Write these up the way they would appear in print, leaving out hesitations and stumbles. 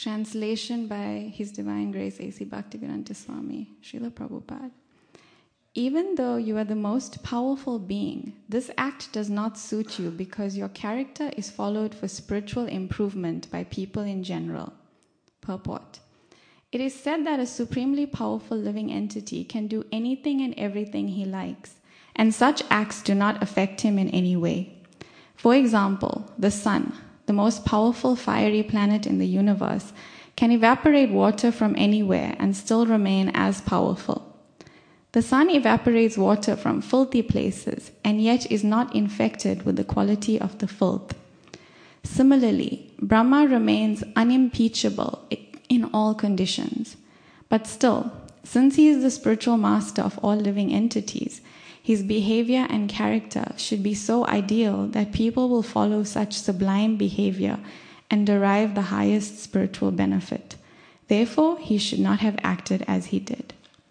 Translation by His Divine Grace A.C. Bhaktivedanta Swami, Srila Prabhupada. Even though you are the most powerful being, this act does not suit you because your character is followed for spiritual improvement by people in general. Purport. It is said that a supremely powerful living entity can do anything and everything he likes, and such acts do not affect him in any way. For example, the sun, the most powerful fiery planet in the universe, can evaporate water from anywhere and still remain as powerful. The sun evaporates water from filthy places and yet is not infected with the quality of the filth. Similarly, Brahma remains unimpeachable in all conditions. But still, since he is the spiritual master of all living entities, his behavior and character should be so ideal that people will follow such sublime behavior and derive the highest spiritual benefit. Therefore, he should not have acted as he did.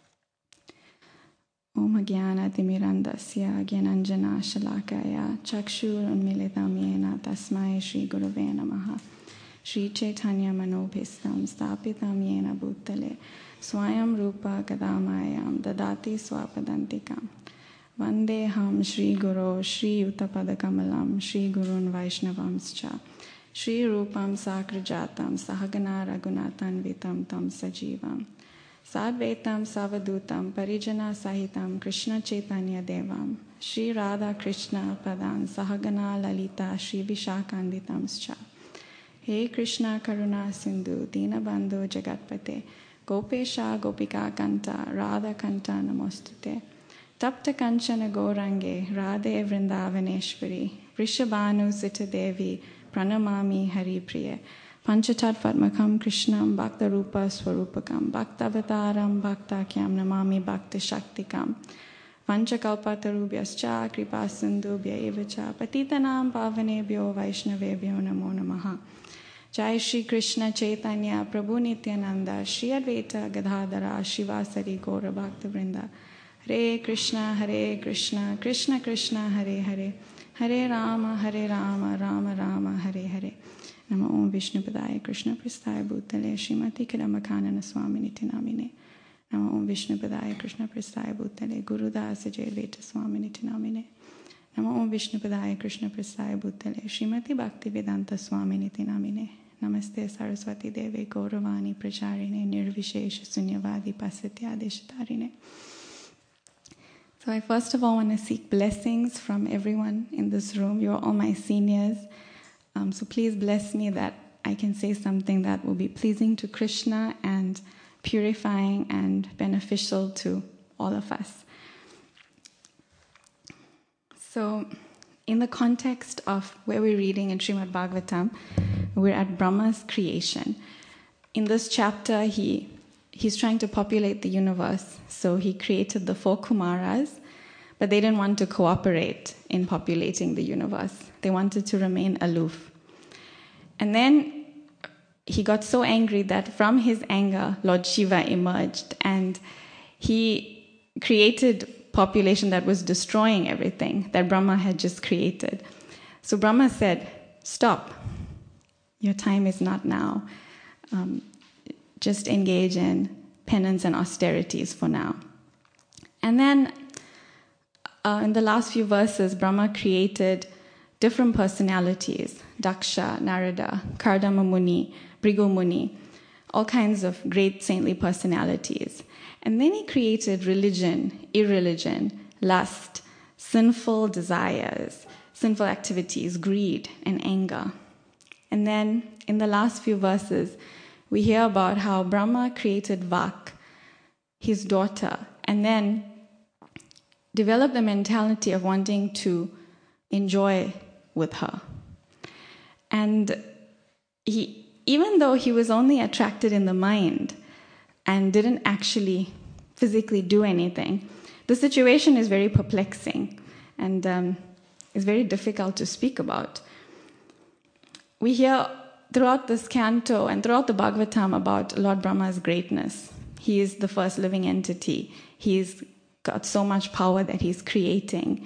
Om Jnana Timirandasya Gyananjana Shalakaya Chakshur Unmilitam Yena Tasmai Shri Gurave Namaha Shri Chaitanya Manobhistam Stapitam Yena Bhutale Swayam Rupa Kadamayam Dadati Swapadantikam Vandeham Shri Guru Shri Uttapada Kamalam Shri Gurun Vaishnavamscha Shri Rupam Sakrajatam Sahagana Raghunathan Vitam Tam Sajivam Sadvaitam Savadutam Parijana Sahitam Krishna Chaitanya Devam Shri Radha Krishna Padan Sahagana Lalita Shri Vishakanditamscha He Krishna Karuna Sindhu Dinabandhu Jagatpate Gopesha Gopika Kanta Radha Kanta Namostute Tapta Kanchana Gourange Radhe Vrindavaneshwari Vrishabhanu Sita Devi Pranamami Hari Priye Panchatatvatmakam Krishnam Bhakta Rupa Swarupakam Bhaktavataram Bhaktakyam Namami Bhakta Shaktikam Vanchakalpatarubhyascha Kripa Sindhubhya Evacha Patitanam Pavanebhyo Vaishnavebhyo Namo Namaha Jai Shri Krishna Chaitanya Prabhu Nityananda Shri Advaita Gadadhara Shivasari Gaura Bhakta Vrinda Hare Krishna Krishna Krishna Hare Hare Hare Rama Rama Rama Hare Hare Namo Om Vishnupadaya Krishna Prasthaya Bhutale Srimati Kadamakhanana Swaminiti Namine Namo Om Vishnupadaya Krishna Prasthaya Bhutale Gurudasa Jayadvaita Swaminiti Namine Namo Om Vishnupadaya Krishna Prasthaya Bhutale Srimati Bhaktivedanta Swaminiti Namine Namaste Saraswati Deve Gauravani Pracharine Nirvishesha Sunyavadi Pasatyadeshatarine. So I first of all want to seek blessings from everyone in this room. You're all my seniors. So please bless me that I can say something that will be pleasing to Krishna and purifying and beneficial to all of us. So in the context of where we're reading in Srimad Bhagavatam, we're at Brahma's creation. In this chapter, he's trying to populate the universe. So he created the 4 Kumaras, but they didn't want to cooperate in populating the universe. They wanted to remain aloof. And then he got so angry that from his anger, Lord Shiva emerged, and he created population that was destroying everything that Brahma had just created. So Brahma said, "Stop. Your time is not now. Just engage in penance and austerities for now." And then in the last few verses, Brahma created different personalities: Daksha, Narada, Kardama Muni, Bhrigu Muni, all kinds of great saintly personalities. And then he created religion, irreligion, lust, sinful desires, sinful activities, greed, and anger. And then in the last few verses, we hear about how Brahma created Vak, his daughter, and then developed the mentality of wanting to enjoy with her. And even though he was only attracted in the mind and didn't actually physically do anything, the situation is very perplexing and is very difficult to speak about. We hear throughout this canto and throughout the Bhagavatam about Lord Brahma's greatness. He is the first living entity. He's got so much power that he's creating.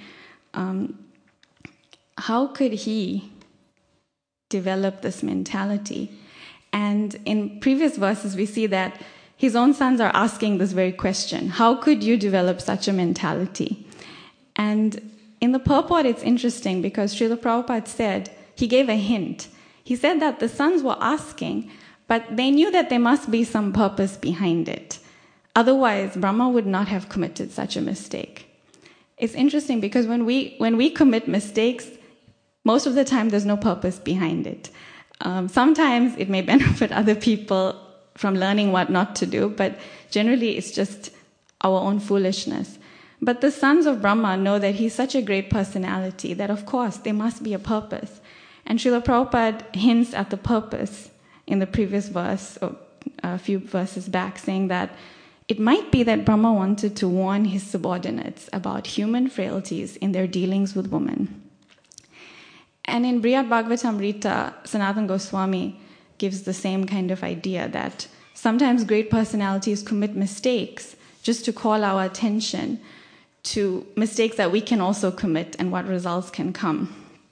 How could he develop this mentality? And in previous verses, we see that his own sons are asking this very question: how could you develop such a mentality? And in the purport, it's interesting because Srila Prabhupada said, he gave a hint. He said that the sons were asking, but they knew that there must be some purpose behind it. Otherwise, Brahma would not have committed such a mistake. It's interesting because when we commit mistakes, most of the time there's no purpose behind it. Sometimes it may benefit other people from learning what not to do, but generally it's just our own foolishness. But the sons of Brahma know that he's such a great personality that, of course, there must be a purpose. And Srila Prabhupada hints at the purpose in the previous verse, or a few verses back, saying that it might be that Brahma wanted to warn his subordinates about human frailties in their dealings with women. And in Brihad Bhagavatamrita, Sanatana Goswami gives the same kind of idea that sometimes great personalities commit mistakes just to call our attention to mistakes that we can also commit and what results can come.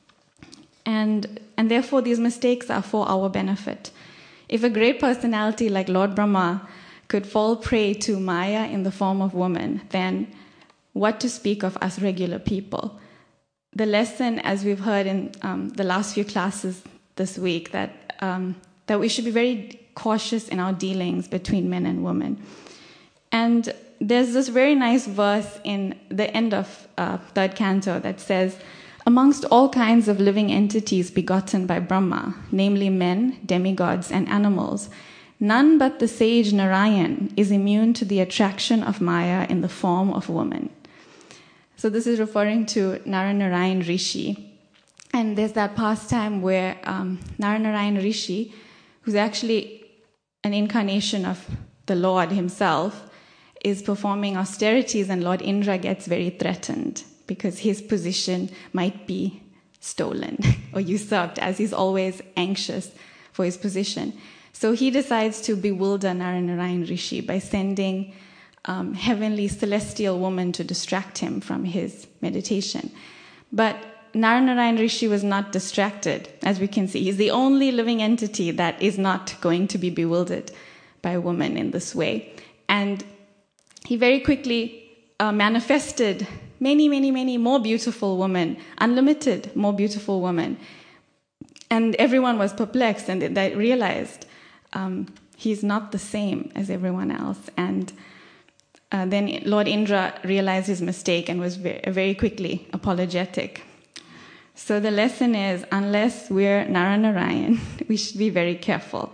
And therefore these mistakes are for our benefit. If a great personality like Lord Brahma could fall prey to Maya in the form of woman, then what to speak of us regular people? The lesson, as we've heard in the last few classes this week, that we should be very cautious in our dealings between men and women. And there's this very nice verse in the end of third canto that says, amongst all kinds of living entities begotten by Brahma, namely men, demigods, and animals, none but the sage Narayan is immune to the attraction of Maya in the form of woman. So this is referring to Narayan Rishi. And there's that pastime where Narayan Rishi, who's actually an incarnation of the Lord himself, is performing austerities, and Lord Indra gets very threatened because his position might be stolen or usurped, as he's always anxious for his position. So he decides to bewilder Narayan Rishi by sending heavenly celestial woman to distract him from his meditation. But Narayan Rishi was not distracted, as we can see. He's the only living entity that is not going to be bewildered by a woman in this way. And he very quickly manifested many more beautiful women, unlimited more beautiful women. And everyone was perplexed, and they realized he's not the same as everyone else. And then Lord Indra realized his mistake and was very quickly apologetic. So the lesson is, unless we're Narayan, we should be very careful.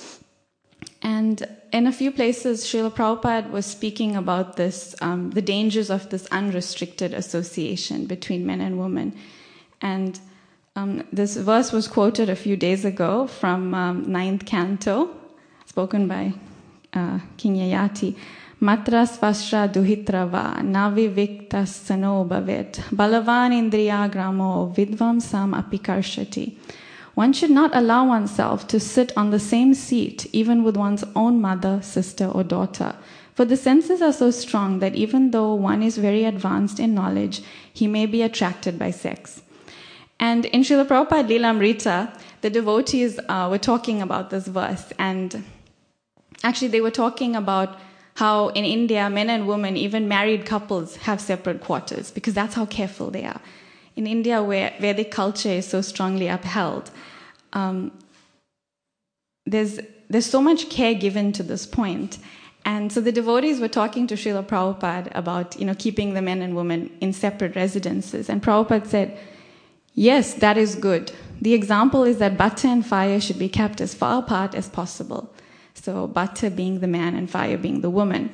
And in a few places, Srila Prabhupada was speaking about this, the dangers of this unrestricted association between men and women. And this verse was quoted a few days ago from 9th canto, spoken by King Yayati. Matra svashra duhitrava navi viktas sano bhavet balavan indriya gramo vidvam sam apikarshati. One should not allow oneself to sit on the same seat even with one's own mother, sister, or daughter. For the senses are so strong that even though one is very advanced in knowledge, he may be attracted by sex. And in Srila Prabhupada Lilamrita, the devotees were talking about this verse. And actually they were talking about how in India, men and women, even married couples, have separate quarters because that's how careful they are. In India, where Vedic culture is so strongly upheld, there's so much care given to this point. And so the devotees were talking to Srila Prabhupada about, keeping the men and women in separate residences. And Prabhupada said, yes, that is good. The example is that butter and fire should be kept as far apart as possible. So butter being the man and fire being the woman.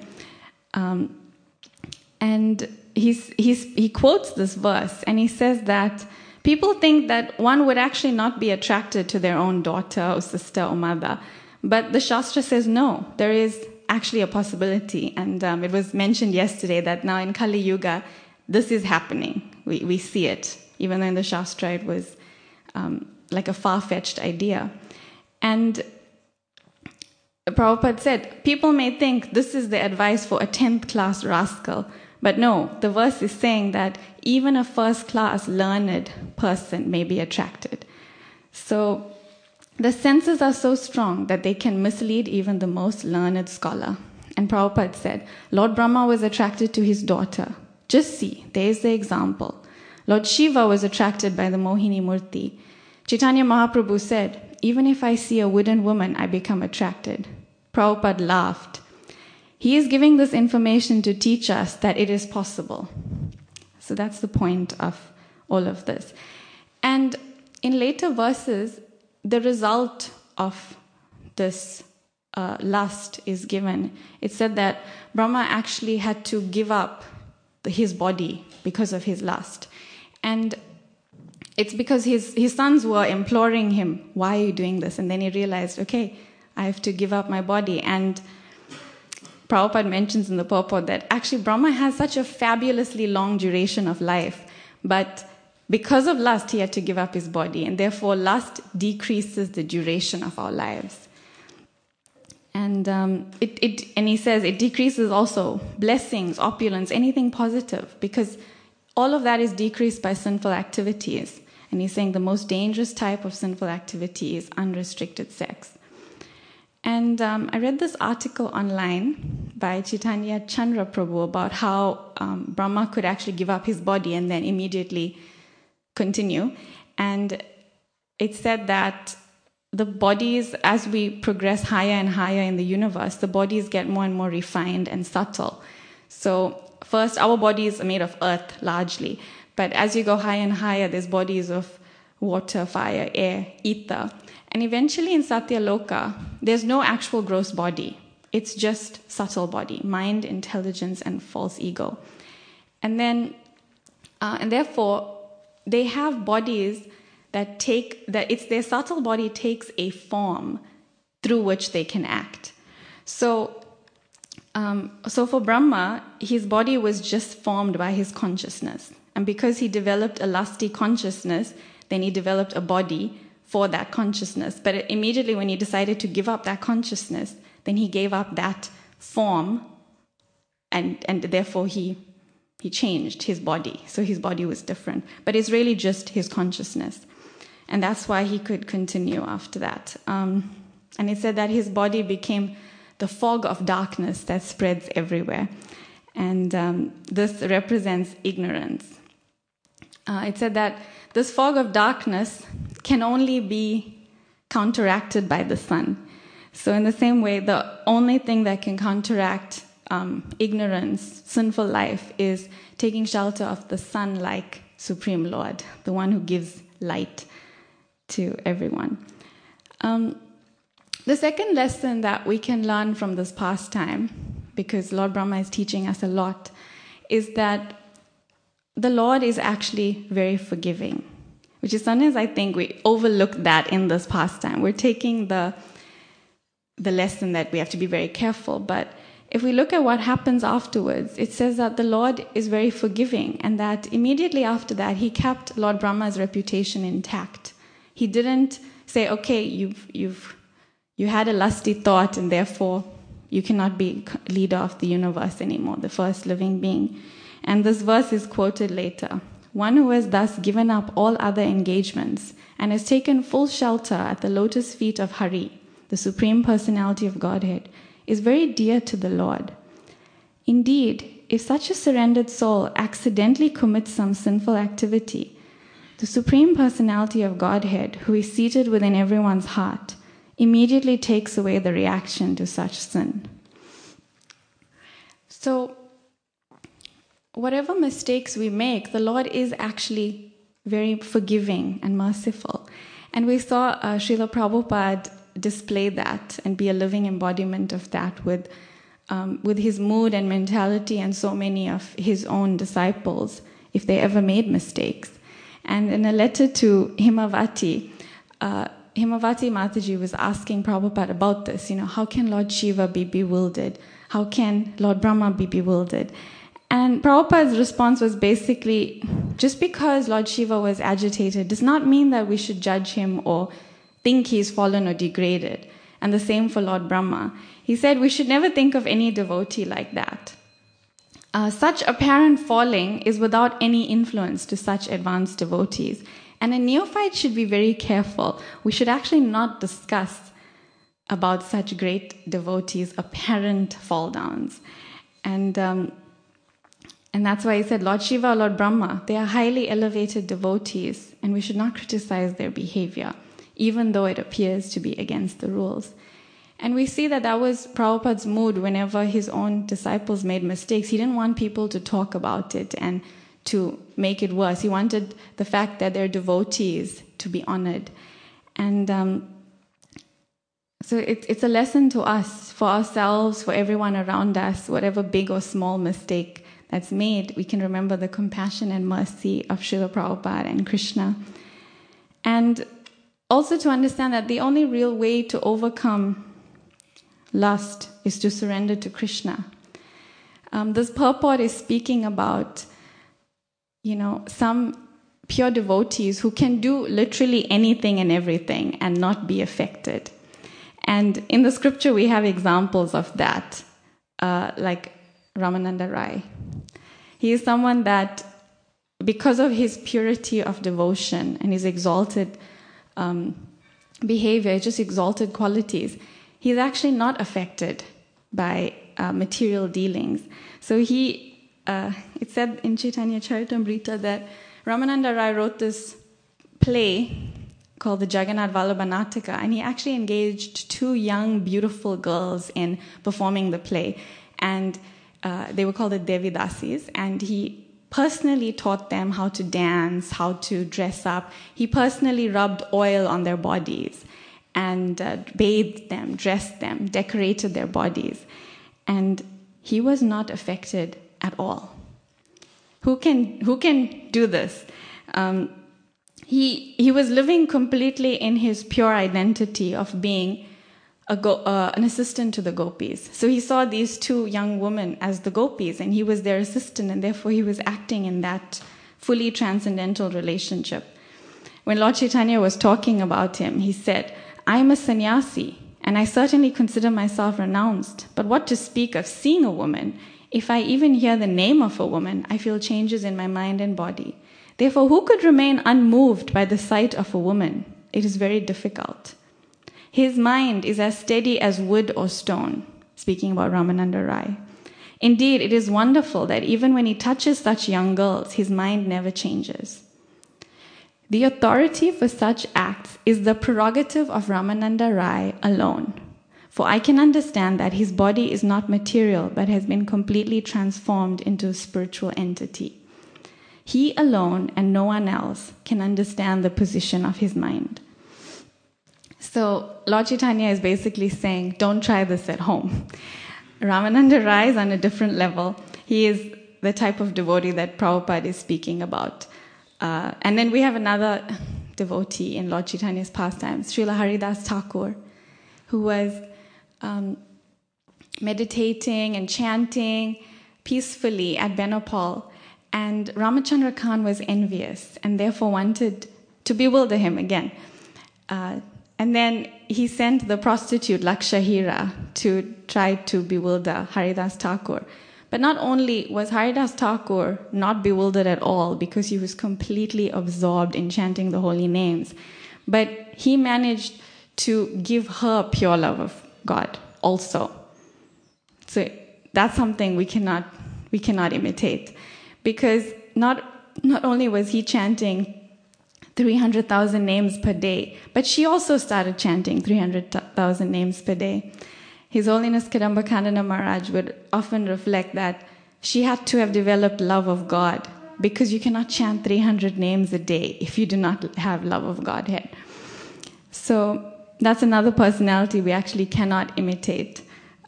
And he quotes this verse, and he says that people think that one would actually not be attracted to their own daughter or sister or mother. But the Shastra says no, there is actually a possibility. And it was mentioned yesterday that now in Kali Yuga, this is happening. We see it, even though in the Shastra it was like a far-fetched idea. And Prabhupada said, people may think this is the advice for a 10th class rascal, but no, the verse is saying that even a first class learned person may be attracted. So The senses are so strong that they can mislead even the most learned scholar. And Prabhupada said, Lord Brahma was attracted to his daughter. Just see, there's the example. Lord Shiva was attracted by the Mohini Murti. Chaitanya Mahaprabhu said, even if I see a wooden woman, I become attracted. Prabhupada laughed. He is giving this information to teach us that it is possible. So that's the point of all of this. And in later verses, the result of this lust is given. It said that Brahma actually had to give up his body because of his lust. And it's because his sons were imploring him, why are you doing this? And then he realized, okay, I have to give up my body. And Prabhupada mentions in the purport that actually Brahma has such a fabulously long duration of life, but because of lust, he had to give up his body, and therefore lust decreases the duration of our lives. And he says it decreases also blessings, opulence, anything positive, because all of that is decreased by sinful activities. And he's saying the most dangerous type of sinful activity is unrestricted sex. And I read this article online by Chaitanya Chandra Prabhu about how Brahma could actually give up his body and then immediately continue. And it said that the bodies, as we progress higher and higher in the universe, the bodies get more and more refined and subtle. So first, our bodies are made of earth largely. But as you go higher and higher, there's bodies of water, fire, air, ether. And eventually in Satya Loka, there's no actual gross body. It's just subtle body, mind, intelligence, and false ego. And then, and therefore, they have bodies that their subtle body takes a form through which they can act. So for Brahma, his body was just formed by his consciousness. And because he developed a lusty consciousness, then he developed a body for that consciousness. But immediately when he decided to give up that consciousness, then he gave up that form, and therefore he changed his body. So his body was different. But it's really just his consciousness. And that's why he could continue after that. And it said that his body became the fog of darkness that spreads everywhere. And this represents ignorance. It said that this fog of darkness can only be counteracted by the sun. So in the same way, the only thing that can counteract ignorance, sinful life, is taking shelter of the sun like Supreme Lord, the one who gives light to everyone. The second lesson that we can learn from this pastime, because Lord Brahma is teaching us a lot, is that the Lord is actually very forgiving, which is sometimes I think we overlook that in this pastime. We're taking the lesson that we have to be very careful, but if we look at what happens afterwards, it says that the Lord is very forgiving, and that immediately after that, he kept Lord Brahma's reputation intact. He didn't say, okay, you had a lusty thought, and therefore you cannot be leader of the universe anymore, the first living being. And this verse is quoted later. One who has thus given up all other engagements and has taken full shelter at the lotus feet of Hari, the Supreme Personality of Godhead, is very dear to the Lord. Indeed, if such a surrendered soul accidentally commits some sinful activity, the Supreme Personality of Godhead, who is seated within everyone's heart, immediately takes away the reaction to such sin. So, whatever mistakes we make, the Lord is actually very forgiving and merciful. And we saw Srila Prabhupada display that and be a living embodiment of that with his mood and mentality and so many of his own disciples, if they ever made mistakes. And in a letter to Himavati, Himavati Mataji was asking Prabhupada about this. How can Lord Shiva be bewildered? How can Lord Brahma be bewildered? And Prabhupada's response was basically, just because Lord Shiva was agitated does not mean that we should judge him or think he's fallen or degraded. And the same for Lord Brahma. He said we should never think of any devotee like that. Such apparent falling is without any influence to such advanced devotees. And a neophyte should be very careful. We should actually not discuss about such great devotees' apparent fall downs. And that's why he said, Lord Shiva, Lord Brahma, they are highly elevated devotees, and we should not criticize their behavior, even though it appears to be against the rules. And we see that that was Prabhupada's mood whenever his own disciples made mistakes. He didn't want people to talk about it and to make it worse. He wanted the fact that they're devotees to be honored. And so it's a lesson to us, for ourselves, for everyone around us, whatever big or small mistake that's made, we can remember the compassion and mercy of Srila Prabhupada and Krishna. And also to understand that the only real way to overcome lust is to surrender to Krishna. This purport is speaking about, some pure devotees who can do literally anything and everything and not be affected. And in the scripture we have examples of that, like Ramananda Rai. He is someone that, because of his purity of devotion and his exalted behavior, just exalted qualities, he's actually not affected by material dealings. So it said in Chaitanya Charitamrita that Ramananda Rai wrote this play called the Jagannath Vallabha Nataka, and he actually engaged 2 young, beautiful girls in performing the play. And they were called the Devi Dasis, and he personally taught them how to dance, how to dress up. He personally rubbed oil on their bodies and bathed them, dressed them, decorated their bodies. And he was not affected at all. Who can do this? He was living completely in his pure identity of being an assistant to the gopis. So he saw these 2 young women as the gopis, and he was their assistant, and therefore he was acting in that fully transcendental relationship. When Lord Chaitanya was talking about him, he said, I am a sannyasi, and I certainly consider myself renounced, but what to speak of seeing a woman? If I even hear the name of a woman, I feel changes in my mind and body. Therefore, who could remain unmoved by the sight of a woman? It is very difficult. His mind is as steady as wood or stone, speaking about Ramananda Rai. Indeed, it is wonderful that even when he touches such young girls, his mind never changes. The authority for such acts is the prerogative of Ramananda Rai alone. For I can understand that his body is not material, but has been completely transformed into a spiritual entity. He alone and no one else can understand the position of his mind. So Lord Chaitanya is basically saying, don't try this at home. Ramananda Rai is on a different level. He is the type of devotee that Prabhupada is speaking about. And then we have another devotee in Lord Chaitanya's pastimes, Srila Haridas Thakur, who was meditating and chanting peacefully at Benopal. And Ramachandra Khan was envious and therefore wanted to bewilder him again. And then he sent the prostitute Lakshahira to try to bewilder Haridas Thakur. But not only was Haridas Thakur not bewildered at all because he was completely absorbed in chanting the holy names, but he managed to give her pure love of God also. So that's something we cannot imitate. Because not only was he chanting 300,000 names per day, but she also started chanting 300,000 names per day. His Holiness Kadamba Kandana Maharaj would often reflect that she had to have developed love of God, because you cannot chant 300 names a day if you do not have love of Godhead. So that's another personality we actually cannot imitate.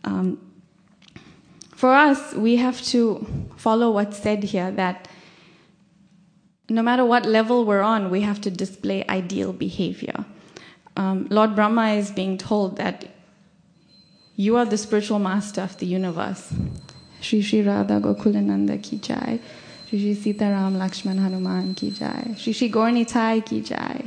For us, we have to follow what's said here, that no matter what level we're on, we have to display ideal behavior. Lord Brahma is being told that you are the spiritual master of the universe. Shri Shri Radha Gokulananda ki jai. Shri Shri Sita Ram Lakshman Hanuman ki jai. Shri Shri Gaur Nitai ki jai.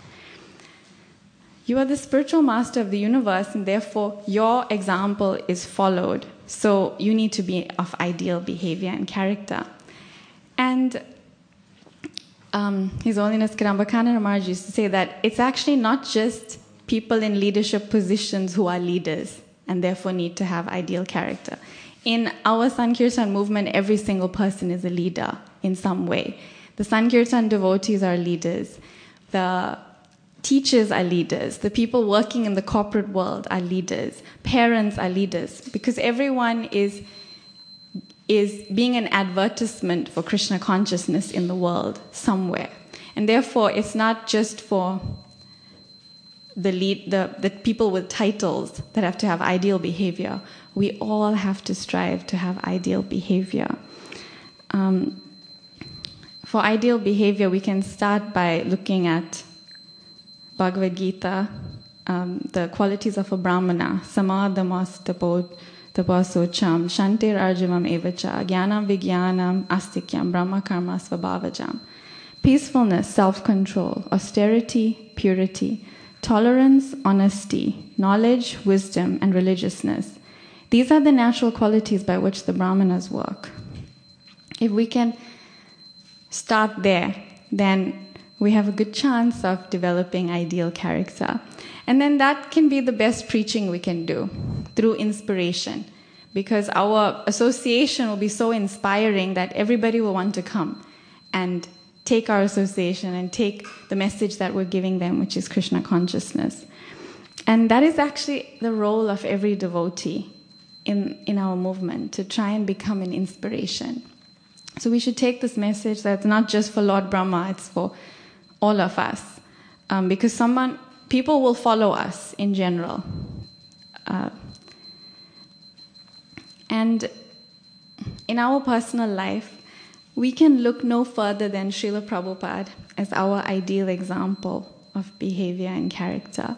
You are the spiritual master of the universe, and therefore your example is followed. So you need to be of ideal behavior and character. And His Holiness Kirambakana Maharaj used to say that it's actually not just people in leadership positions who are leaders and therefore need to have ideal character. In our Sankirtan movement, every single person is a leader in some way. The Sankirtan devotees are leaders. The teachers are leaders. The people working in the corporate world are leaders. Parents are leaders. Because everyone is being an advertisement for Krishna consciousness in the world somewhere. And therefore, it's not just for the people with titles that have to have ideal behavior. We all have to strive to have ideal behavior. For ideal behavior, we can start by looking at Bhagavad Gita, the qualities of a Brahmana, samadhamas taposocham, shantir arjavam evacha, jnanam vijnanam astikyam, brahma karma svabhavajam. Peacefulness, self-control, austerity, purity, tolerance, honesty, knowledge, wisdom, and religiousness. These are the natural qualities by which the Brahmanas work. If we can start there, then we have a good chance of developing ideal character. And then that can be the best preaching we can do, through inspiration. Because our association will be so inspiring that everybody will want to come and take our association and take the message that we're giving them, which is Krishna consciousness. And that is actually the role of every devotee in our movement, to try and become an inspiration. So we should take this message that's not just for Lord Brahma, it's for all of us. Because people will follow us in general. And in our personal life, we can look no further than Srila Prabhupada as our ideal example of behavior and character.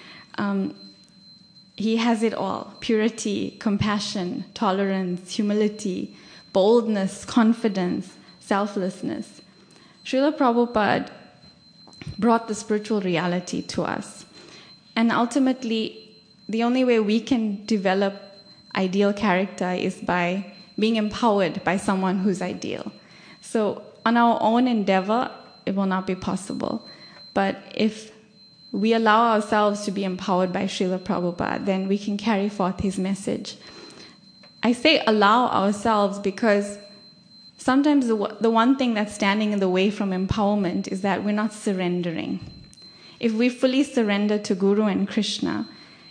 He has it all: purity, compassion, tolerance, humility, boldness, confidence, selflessness. Srila Prabhupada brought the spiritual reality to us. And ultimately, the only way we can develop ideal character is by being empowered by someone who's ideal. So on our own endeavor, it will not be possible. But if we allow ourselves to be empowered by Srila Prabhupada, then we can carry forth his message. I say allow ourselves because sometimes the one thing that's standing in the way from empowerment is that we're not surrendering. If we fully surrender to Guru and Krishna,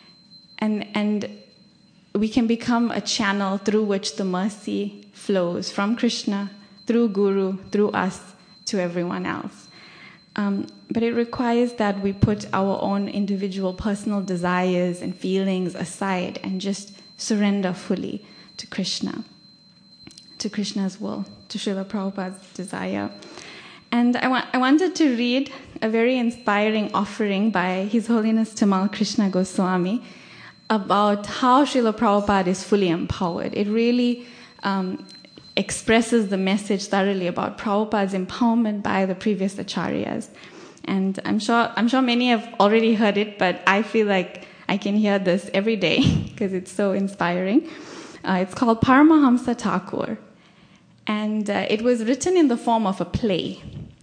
and we can become a channel through which the mercy flows from Krishna, through Guru, through us, to everyone else. But it requires that we put our own individual personal desires and feelings aside and just surrender fully to Krishna, to Krishna's will, to Srila Prabhupada's desire. And I wanted to read a very inspiring offering by His Holiness Tamal Krishna Goswami about how Srila Prabhupada is fully empowered. It really expresses the message thoroughly about Prabhupada's empowerment by the previous acharyas. And I'm sure many have already heard it, but I feel like I can hear this every day because it's so inspiring. It's called Paramahamsa Thakur. And it was written in the form of a play.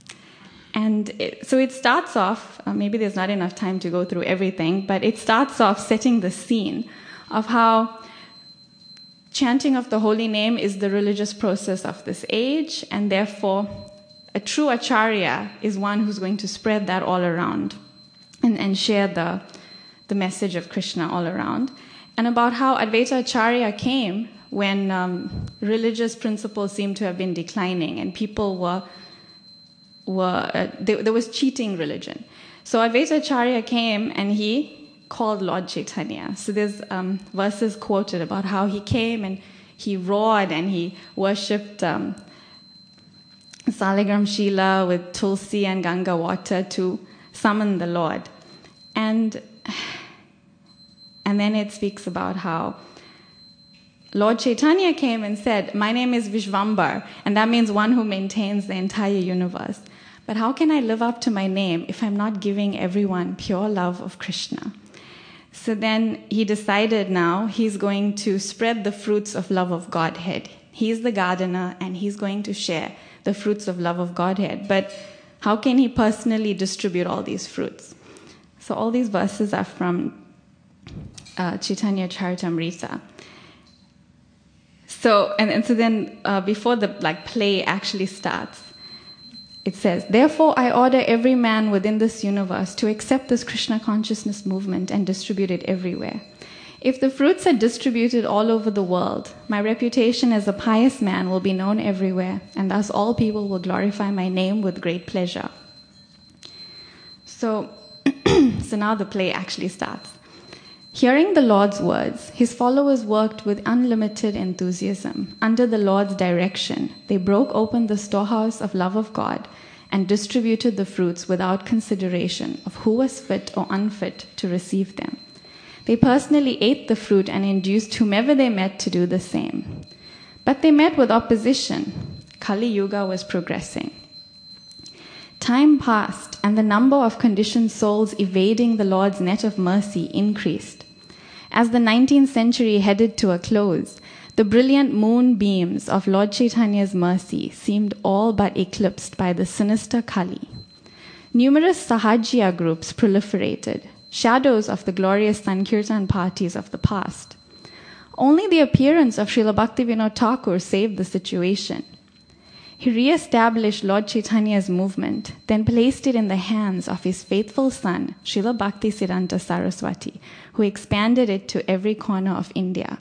And so it starts off, maybe there's not enough time to go through everything, but it starts off setting the scene of how chanting of the holy name is the religious process of this age, and therefore a true acharya is one who's going to spread that all around and share the message of Krishna all around. And about how Advaita Acharya came when religious principles seemed to have been declining and people there was cheating religion. So Advaita Acharya came and he called Lord Chaitanya. So there's verses quoted about how he came and he roared and he worshipped Saligram Shila with Tulsi and Ganga water to summon the Lord. And then it speaks about how Lord Chaitanya came and said, "My name is Vishvambar," and that means one who maintains the entire universe. But how can I live up to my name if I'm not giving everyone pure love of Krishna? So then he decided now he's going to spread the fruits of love of Godhead. He's the gardener and he's going to share the fruits of love of Godhead. But How can he personally distribute all these fruits? So all these verses are from Chaitanya Charitamrita. So then before the play actually starts, it says, "Therefore I order every man within this universe to accept this Krishna consciousness movement and distribute it everywhere. If the fruits are distributed all over the world, my reputation as a pious man will be known everywhere, and thus all people will glorify my name with great pleasure." So now the play actually starts. Hearing the Lord's words, his followers worked with unlimited enthusiasm. Under the Lord's direction, they broke open the storehouse of love of God and distributed the fruits without consideration of who was fit or unfit to receive them. They personally ate the fruit and induced whomever they met to do the same. But they met with opposition. Kali Yuga was progressing. Time passed, and the number of conditioned souls evading the Lord's net of mercy increased. As the 19th century headed to a close, the brilliant moonbeams of Lord Chaitanya's mercy seemed all but eclipsed by the sinister Kali. Numerous Sahajya groups proliferated, shadows of the glorious Sankirtan parties of the past. Only the appearance of Srila Bhaktivinoda Thakur saved the situation. He re-established Lord Chaitanya's movement, then placed it in the hands of his faithful son, Srila Bhaktisiddhanta Saraswati, who expanded it to every corner of India.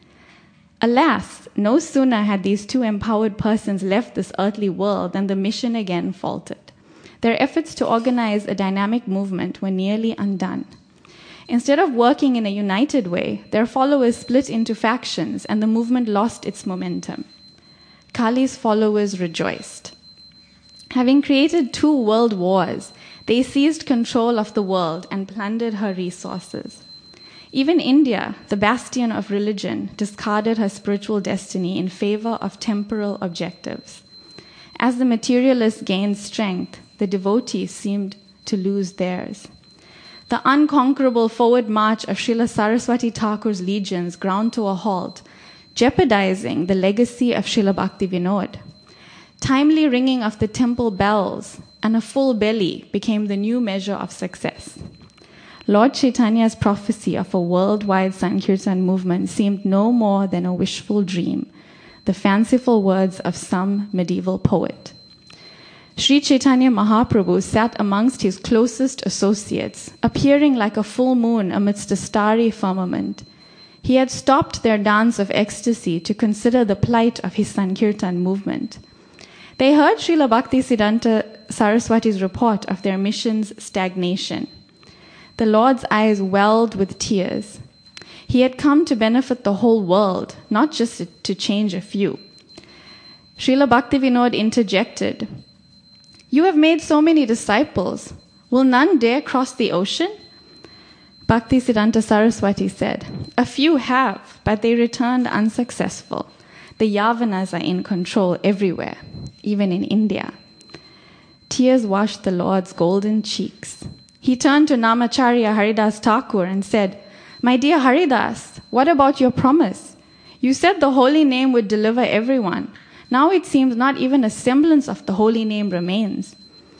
Alas, no sooner had these two empowered persons left this earthly world than the mission again faltered. Their efforts to organize a dynamic movement were nearly undone. Instead of working in a united way, their followers split into factions and the movement lost its momentum. Kali's followers rejoiced. Having created 2 world wars, they seized control of the world and plundered her resources. Even India, the bastion of religion, discarded her spiritual destiny in favor of temporal objectives. As the materialists gained strength, the devotees seemed to lose theirs. The unconquerable forward march of Srila Saraswati Thakur's legions ground to a halt, jeopardizing the legacy of Srila Bhaktivinoda. Timely ringing of the temple bells and a full belly became the new measure of success. Lord Chaitanya's prophecy of a worldwide Sankirtan movement seemed no more than a wishful dream, the fanciful words of some medieval poet. Sri Chaitanya Mahaprabhu sat amongst his closest associates, appearing like a full moon amidst a starry firmament. He had stopped their dance of ecstasy to consider the plight of his Sankirtan movement. They heard Srila Bhaktisiddhanta Saraswati's report of their mission's stagnation. The Lord's eyes welled with tears. He had come to benefit the whole world, not just to change a few. Srila Bhaktivinoda interjected, "You have made so many disciples. Will none dare cross the ocean?" Bhaktisiddhanta Saraswati said, "A few have, but they returned unsuccessful. The Yavanas are in control everywhere, even in India." Tears washed the Lord's golden cheeks. He turned to Namacharya Haridas Thakur and said, "My dear Haridas, what about your promise? You said the holy name would deliver everyone. Now it seems not even a semblance of the holy name remains."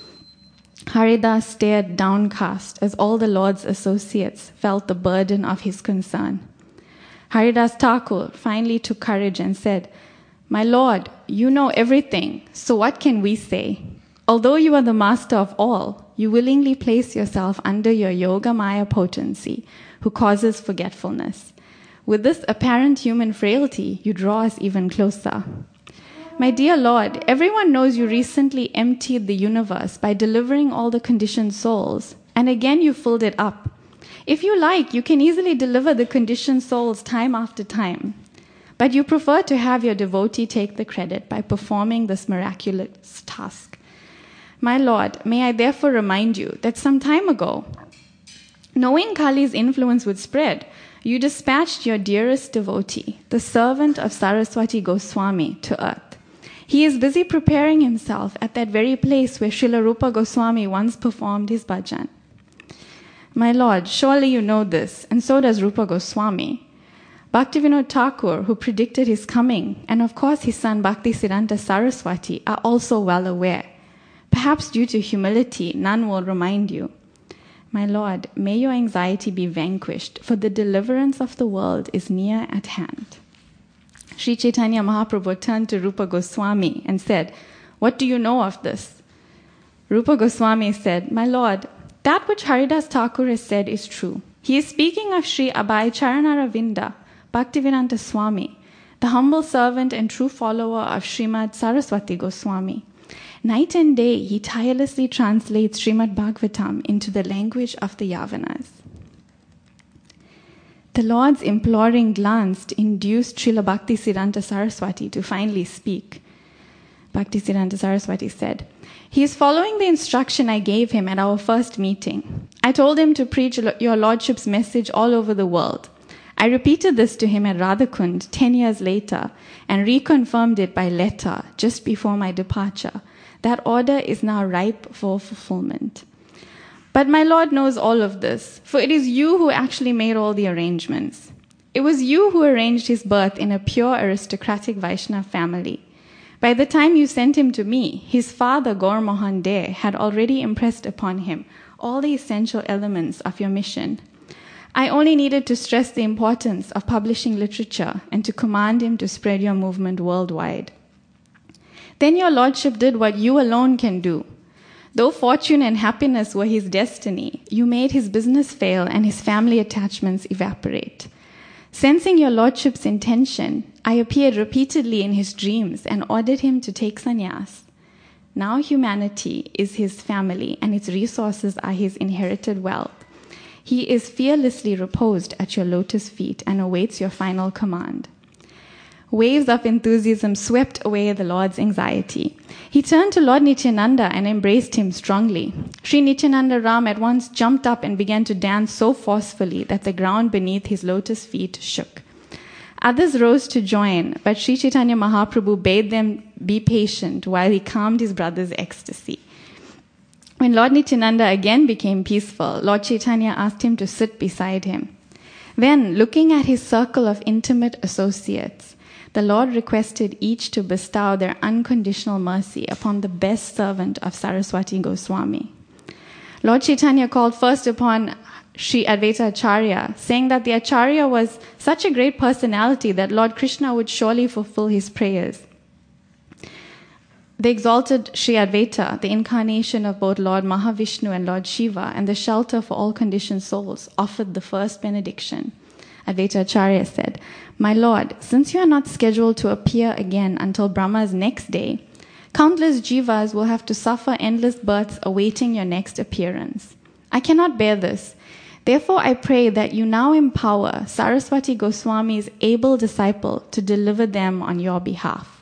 Haridas stared downcast as all the Lord's associates felt the burden of his concern. Haridas Thakur finally took courage and said, "My Lord, you know everything, so what can we say? Although you are the master of all, you willingly place yourself under your Yoga Maya potency, who causes forgetfulness. With this apparent human frailty, you draw us even closer. My dear Lord, everyone knows you recently emptied the universe by delivering all the conditioned souls, and again you filled it up. If you like, you can easily deliver the conditioned souls time after time. But you prefer to have your devotee take the credit by performing this miraculous task. My Lord, may I therefore remind you that some time ago, knowing Kali's influence would spread, you dispatched your dearest devotee, the servant of Saraswati Goswami, to earth. He is busy preparing himself at that very place where Srila Rupa Goswami once performed his bhajan. My Lord, surely you know this, and so does Rupa Goswami. Bhaktivinoda Thakur, who predicted his coming, and of course his son Bhaktisiddhanta Saraswati, are also well aware. Perhaps due to humility, none will remind you. My Lord, may your anxiety be vanquished, for the deliverance of the world is near at hand. Sri Chaitanya Mahaprabhu turned to Rupa Goswami and said, "What do you know of this?" Rupa Goswami said, "My Lord, that which Haridas Thakur has said is true. He is speaking of Sri Abhay Charanaravinda, Bhaktivedanta Swami, the humble servant and true follower of Srimad Saraswati Goswami. Night and day, he tirelessly translates Srimad Bhagavatam into the language of the Yavanas." The Lord's imploring glance induced Srila Bhaktisiddhanta Saraswati to finally speak. Bhaktisiddhanta Saraswati said, "He is following the instruction I gave him at our first meeting. I told him to preach your Lordship's message all over the world. I repeated this to him at Radhakund 10 years later and reconfirmed it by letter just before my departure. That order is now ripe for fulfillment. But my Lord knows all of this, for it is you who actually made all the arrangements. It was you who arranged his birth in a pure aristocratic Vaishnava family. By the time you sent him to me, his father, Gaur Mohan De, had already impressed upon him all the essential elements of your mission. I only needed to stress the importance of publishing literature and to command him to spread your movement worldwide. Then your Lordship did what you alone can do. Though fortune and happiness were his destiny, you made his business fail and his family attachments evaporate. Sensing your Lordship's intention, I appeared repeatedly in his dreams and ordered him to take sannyas. Now humanity is his family and its resources are his inherited wealth. He is fearlessly reposed at your lotus feet and awaits your final command." Waves of enthusiasm swept away the Lord's anxiety. He turned to Lord Nityananda and embraced him strongly. Sri Nityananda Ram at once jumped up and began to dance so forcefully that the ground beneath his lotus feet shook. Others rose to join, but Sri Chaitanya Mahaprabhu bade them be patient while he calmed his brother's ecstasy. When Lord Nityananda again became peaceful, Lord Chaitanya asked him to sit beside him. Then, looking at his circle of intimate associates, the Lord requested each to bestow their unconditional mercy upon the best servant of Saraswati Goswami. Lord Chaitanya called first upon Sri Advaita Acharya, saying that the Acharya was such a great personality that Lord Krishna would surely fulfill his prayers. They exalted Sri Advaita, the incarnation of both Lord Mahavishnu and Lord Shiva, and the shelter for all conditioned souls, offered the first benediction. Advaita Acharya said, "My Lord, since you are not scheduled to appear again until Brahma's next day, countless jivas will have to suffer endless births awaiting your next appearance. I cannot bear this. Therefore I pray that you now empower Saraswati Goswami's able disciple to deliver them on your behalf."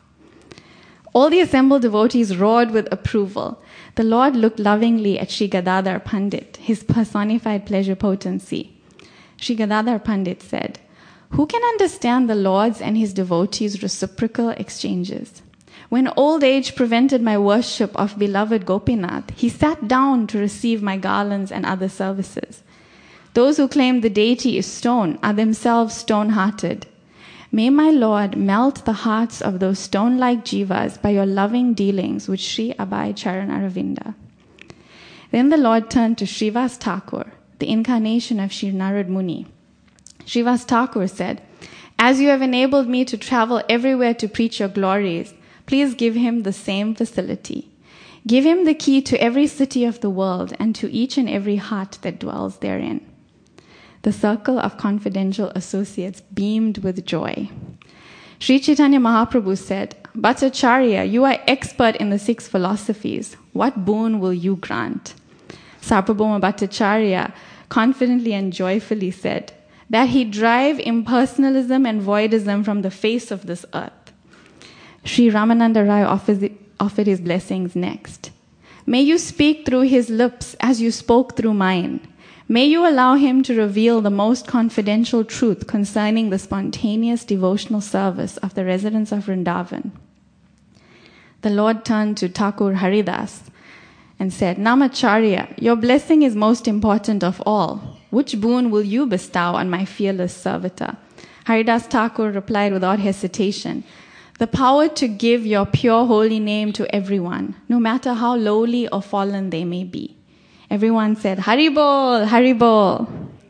All the assembled devotees roared with approval. The Lord looked lovingly at Sri Gadadhar Pandit, his personified pleasure potency. Sri Gadadhar Pandit said, "Who can understand the Lord's and his devotees' reciprocal exchanges? When old age prevented my worship of beloved Gopinath, he sat down to receive my garlands and other services. Those who claim the deity is stone are themselves stone-hearted. May my Lord melt the hearts of those stone-like jivas by your loving dealings with Sri Abhay Charanaravinda." Then the Lord turned to Srivas Thakur, the incarnation of Sri Narad Muni. Srivas Thakur said, "As you have enabled me to travel everywhere to preach your glories, please give him the same facility. Give him the key to every city of the world and to each and every heart that dwells therein." The circle of confidential associates beamed with joy. Sri Chaitanya Mahaprabhu said, "But Acharya, you are expert in the 6 philosophies. What boon will you grant?" Sarvabhauma Bhattacharya confidently and joyfully said that he drive impersonalism and voidism from the face of this earth. Sri Ramananda Rai offered his blessings next. "May you speak through his lips as you spoke through mine. May you allow him to reveal the most confidential truth concerning the spontaneous devotional service of the residents of Vrindavan." The Lord turned to Thakur Haridas and said, "Namacharya, your blessing is most important of all. Which boon will you bestow on my fearless servitor?" Haridas Thakur replied without hesitation, the power to give your pure holy name to everyone, no matter how lowly or fallen they may be. Everyone said, Haribol, Haribol.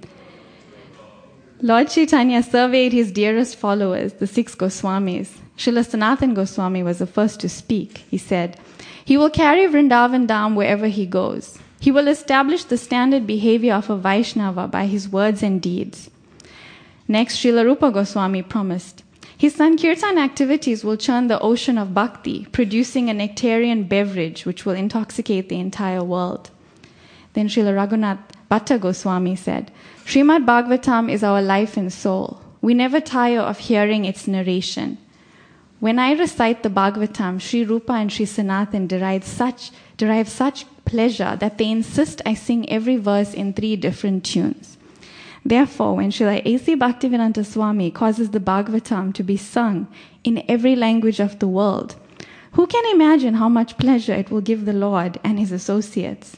Lord Chaitanya surveyed his dearest followers, the 6 Goswamis. Srila Sanatana Goswami was the first to speak. He said, he will carry Vrindavan Dham wherever he goes. He will establish the standard behavior of a Vaishnava by his words and deeds. Next, Srila Rupa Goswami promised, his Sankirtan activities will churn the ocean of bhakti, producing a nectarian beverage which will intoxicate the entire world. Then Srila Raghunath Bhatta Goswami said, Srimad Bhagavatam is our life and soul. We never tire of hearing its narration. When I recite the Bhagavatam, Sri Rupa and Sri Sanatan derive such pleasure that they insist I sing every verse in 3 different tunes. Therefore, when Srila A.C. Bhaktivedanta Swami causes the Bhagavatam to be sung in every language of the world, who can imagine how much pleasure it will give the Lord and his associates?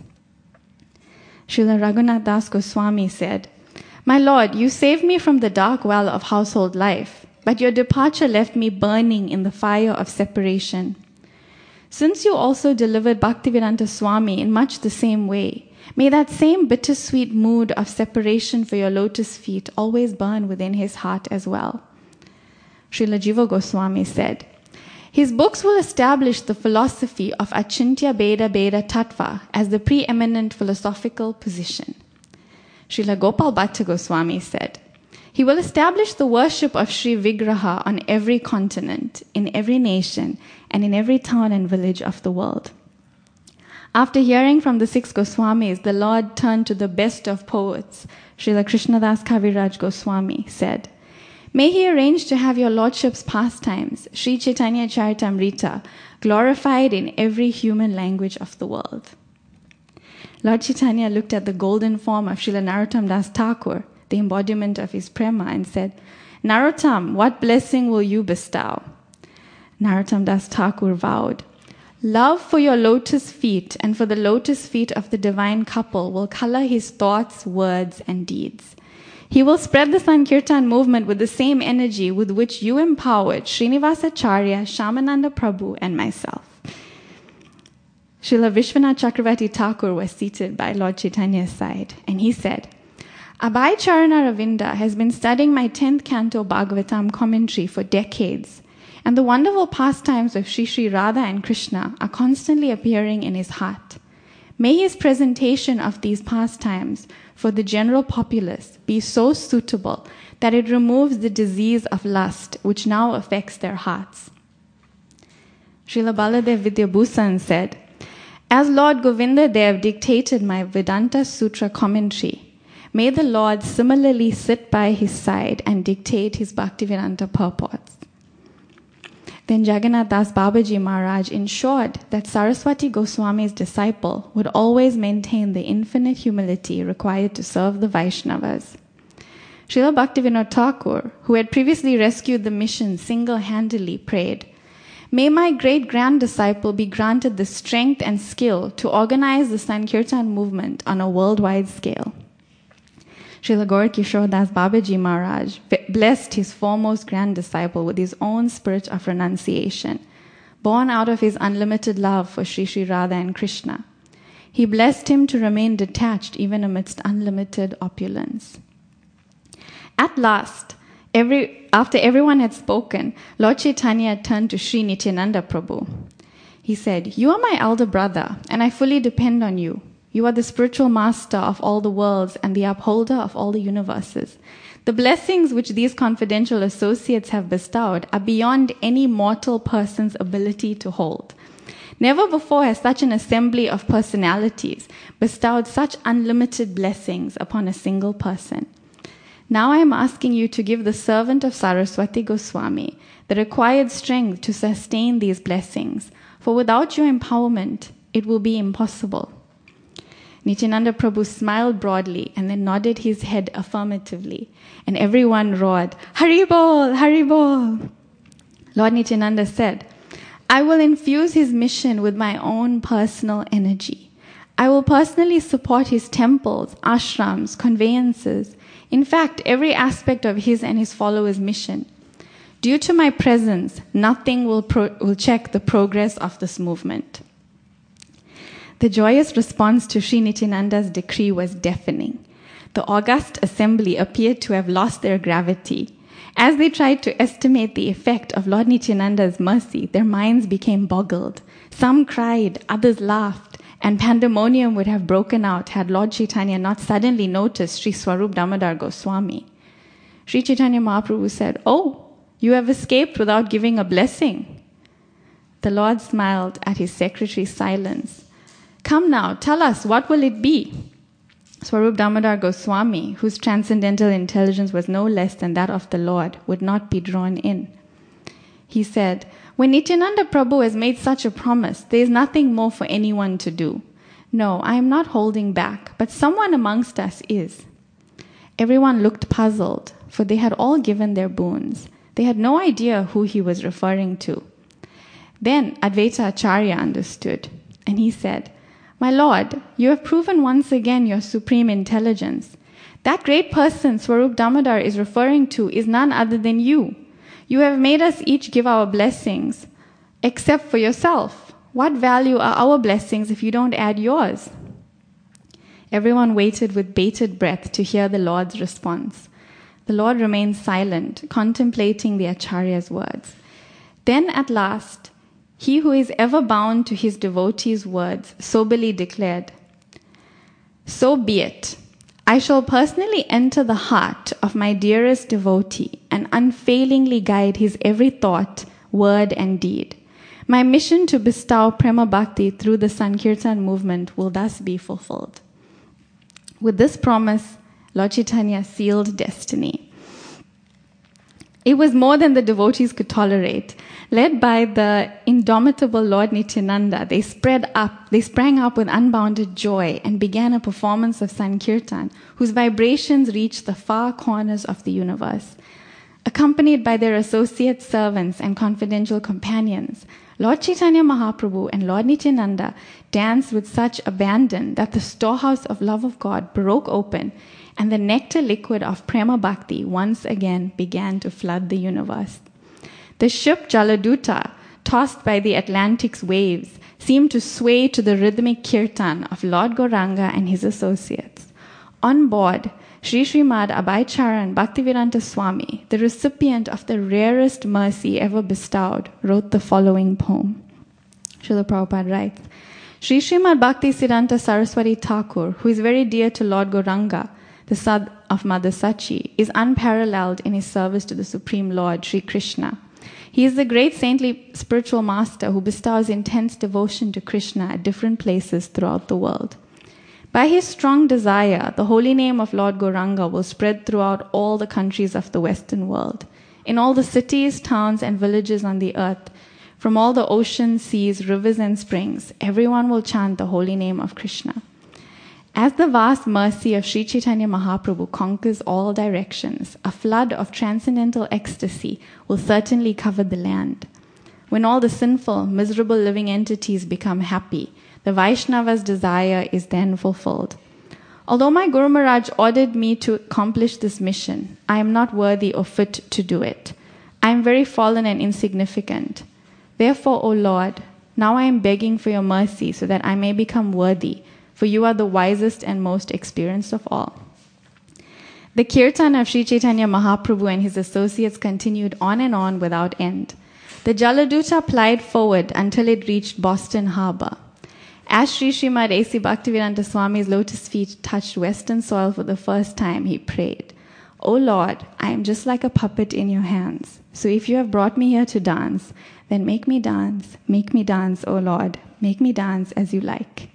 Srila Raghunath Das Goswami said, my Lord, you saved me from the dark well of household life, but your departure left me burning in the fire of separation. Since you also delivered Bhaktivedanta Swami in much the same way, may that same bittersweet mood of separation for your lotus feet always burn within his heart as well. Srila Jiva Goswami said, his books will establish the philosophy of Achintya Bheda Bheda Tattva as the preeminent philosophical position. Srila Gopal Bhatta Goswami said, he will establish the worship of Sri Vigraha on every continent, in every nation, and in every town and village of the world. After hearing from the 6 Goswamis, the Lord turned to the best of poets, Srila Krishnadas Kaviraj Goswami, said, may he arrange to have your Lordship's pastimes, Sri Chaitanya Charitamrita, glorified in every human language of the world. Lord Chaitanya looked at the golden form of Srila Narottam Das Thakur, the embodiment of his prema, and said, Narottam, what blessing will you bestow? Narottam Das Thakur vowed, love for your lotus feet and for the lotus feet of the divine couple will color his thoughts, words, and deeds. He will spread the Sankirtan movement with the same energy with which you empowered Srinivasacharya, Shyamananda Prabhu, and myself. Srila Vishwanath Chakravarti Thakur was seated by Lord Chaitanya's side, and he said, Abhay Charana Ravinda has been studying my 10th canto Bhagavatam commentary for decades, and the wonderful pastimes of Sri Sri Radha and Krishna are constantly appearing in his heart. May his presentation of these pastimes for the general populace be so suitable that it removes the disease of lust which now affects their hearts. Srila Baladev Vidyabhusan said, as Lord Govinda Dev dictated my Vedanta Sutra commentary, may the Lord similarly sit by his side and dictate his Bhaktivedanta purports. Then Jagannath Das Babaji Maharaj ensured that Saraswati Goswami's disciple would always maintain the infinite humility required to serve the Vaishnavas. Srila Bhaktivinoda Thakur, who had previously rescued the mission single-handedly, prayed, may my great-grand disciple be granted the strength and skill to organize the Sankirtan movement on a worldwide scale. Srila Gaura Das Babaji Maharaj blessed his foremost grand disciple with his own spirit of renunciation, born out of his unlimited love for Sri Sri Radha and Krishna. He blessed him to remain detached even amidst unlimited opulence. At last, after everyone had spoken, Lord Chaitanya turned to Sri Nityananda Prabhu. He said, you are my elder brother, and I fully depend on you. You are the spiritual master of all the worlds and the upholder of all the universes. The blessings which these confidential associates have bestowed are beyond any mortal person's ability to hold. Never before has such an assembly of personalities bestowed such unlimited blessings upon a single person. Now I am asking you to give the servant of Saraswati Goswami the required strength to sustain these blessings, for without your empowerment, it will be impossible. Nityananda Prabhu smiled broadly and then nodded his head affirmatively, and everyone roared, Haribol, Haribol. Lord Nityananda said, I will infuse his mission with my own personal energy. I will personally support his temples, ashrams, conveyances, in fact, every aspect of his and his followers' mission. Due to my presence, nothing will check the progress of this movement. The joyous response to Sri Nityananda's decree was deafening. The august assembly appeared to have lost their gravity. As they tried to estimate the effect of Lord Nityananda's mercy, their minds became boggled. Some cried, others laughed, and pandemonium would have broken out had Lord Chaitanya not suddenly noticed Sri Swarup Damodar Goswami. Sri Chaitanya Mahaprabhu said, "Oh, you have escaped without giving a blessing." The Lord smiled at his secretary's silence. "Come now, tell us, what will it be?" Swarup Damodar Goswami, whose transcendental intelligence was no less than that of the Lord, would not be drawn in. He said, "When Nityananda Prabhu has made such a promise, there is nothing more for anyone to do. No, I am not holding back, but someone amongst us is." Everyone looked puzzled, for they had all given their boons. They had no idea who he was referring to. Then Advaita Acharya understood, and he said, "My Lord, you have proven once again your supreme intelligence. That great person Swarup Damodar is referring to is none other than you. You have made us each give our blessings, except for yourself. What value are our blessings if you don't add yours?" Everyone waited with bated breath to hear the Lord's response. The Lord remained silent, contemplating the Acharya's words. Then at last, he who is ever bound to his devotees' words soberly declared, "So be it. I shall personally enter the heart of my dearest devotee and unfailingly guide his every thought, word, and deed. My mission to bestow Prema Bhakti through the Sankirtan movement will thus be fulfilled." With this promise, Lord Chaitanya sealed destiny. It was more than the devotees could tolerate. Led by the indomitable Lord Nityananda, they sprang up with unbounded joy and began a performance of Sankirtan, whose vibrations reached the far corners of the universe. Accompanied by their associate servants and confidential companions, Lord Chaitanya Mahaprabhu and Lord Nityananda danced with such abandon that the storehouse of love of God broke open, and the nectar liquid of Prema Bhakti once again began to flood the universe. The ship Jaladuta, tossed by the Atlantic's waves, seemed to sway to the rhythmic kirtan of Lord Gauranga and his associates. On board, Sri Srimad Abhaycharan Bhaktivedanta Swami, the recipient of the rarest mercy ever bestowed, wrote the following poem. Srila Prabhupada writes, Sri Srimad Bhakti Siddhanta Saraswati Thakur, who is very dear to Lord Gauranga, the son of Mother Sachi, is unparalleled in his service to the Supreme Lord, Sri Krishna. He is the great saintly spiritual master who bestows intense devotion to Krishna at different places throughout the world. By his strong desire, the holy name of Lord Gauranga will spread throughout all the countries of the Western world. In all the cities, towns, and villages on the earth, from all the oceans, seas, rivers, and springs, everyone will chant the holy name of Krishna. As the vast mercy of Sri Chaitanya Mahaprabhu conquers all directions, a flood of transcendental ecstasy will certainly cover the land. When all the sinful, miserable living entities become happy, the Vaishnava's desire is then fulfilled. Although my Guru Maharaj ordered me to accomplish this mission, I am not worthy or fit to do it. I am very fallen and insignificant. Therefore, O Lord, now I am begging for your mercy so that I may become worthy, for you are the wisest and most experienced of all. The kirtan of Sri Chaitanya Mahaprabhu and his associates continued on and on without end. The Jaladuta plied forward until it reached Boston Harbor. As Sri Srimad A.C. Bhaktivedanta Swami's lotus feet touched western soil for the first time, he prayed, O Lord, I am just like a puppet in your hands. So if you have brought me here to dance, then make me dance, O Lord, make me dance as you like.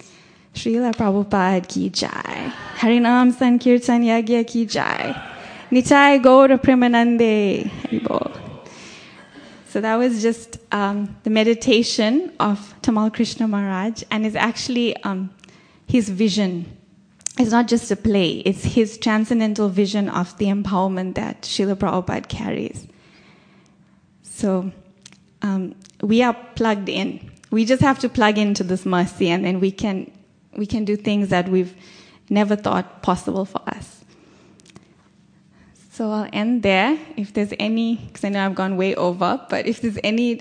Srila Prabhupada ki jai. Harinam Sankirtan Yagya ki jai. Nitai Gaura Premanande. Haribol. So that was just the meditation of Tamal Krishna Maharaj, and it's actually his vision. It's not just a play, it's his transcendental vision of the empowerment that Srila Prabhupada carries. So we are plugged in. We just have to plug into this mercy, and then we can do things that we've never thought possible for us. So I'll end there. If there's any, because I know I've gone way over, but if there's any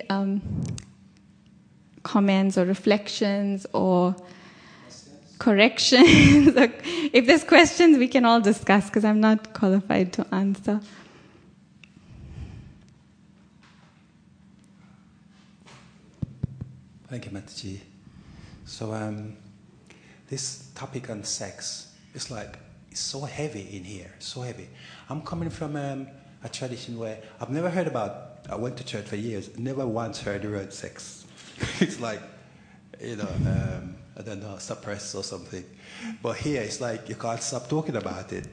comments or reflections or corrections, or if there's questions, we can all discuss, because I'm not qualified to answer. Thank you, Mataji. So this topic on sex is like, it's so heavy in here, so heavy. I'm coming from a tradition where I've never heard about, I went to church for years, never once heard the word sex. It's like, I don't know, suppressed or something. But here it's like you can't stop talking about it.